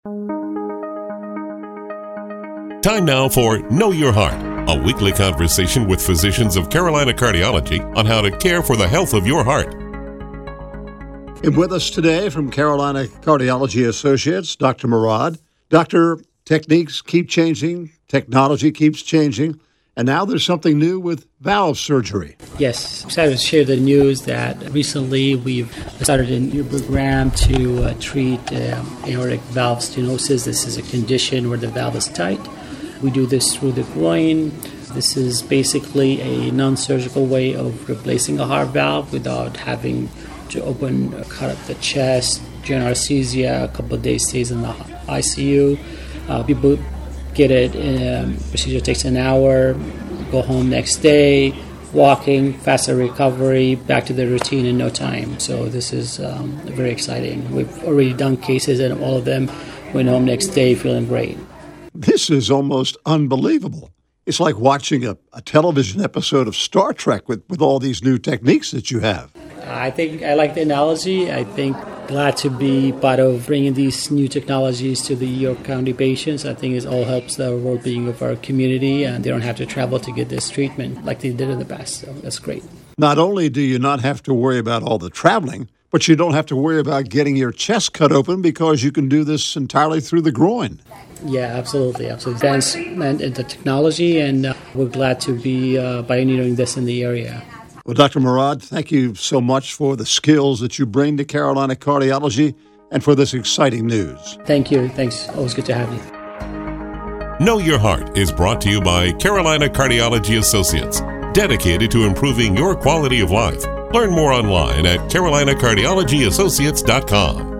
Time now for Know Your Heart, a weekly conversation with physicians of Carolina Cardiology on how to care for the health of your heart. And with us today from Carolina Cardiology Associates, Dr. Murad. Doctor, techniques keep changing, technology keeps changing, and now there's something new with valve surgery. Yes, I'm excited to share the news that recently we've started a new program to treat aortic valve stenosis. This is a condition where the valve is tight. We do this through the groin. This is basically a non-surgical way of replacing a heart valve without having to cut up the chest, general anesthesia, a couple of days stays in the ICU. People get it, procedure takes an hour, go home next day, walking, faster recovery, back to the routine in no time. So this is very exciting. We've already done cases and all of them went home next day feeling great. This is almost unbelievable. It's like watching a television episode of Star Trek with all these new techniques that you have. I think I like the analogy. I think glad to be part of bringing these new technologies to the York County patients. I think it all helps the well-being of our community, and they don't have to travel to get this treatment like they did in the past. So that's great. Not only do you not have to worry about all the traveling, but you don't have to worry about getting your chest cut open because you can do this entirely through the groin. Yeah, absolutely. Advancement in the technology, and we're glad to be pioneering this in the area. Well, Dr. Murad, thank you so much for the skills that you bring to Carolina Cardiology and for this exciting news. Thank you. Thanks. Always good to have you. Know Your Heart is brought to you by Carolina Cardiology Associates, dedicated to improving your quality of life. Learn more online at carolinacardiologyassociates.com.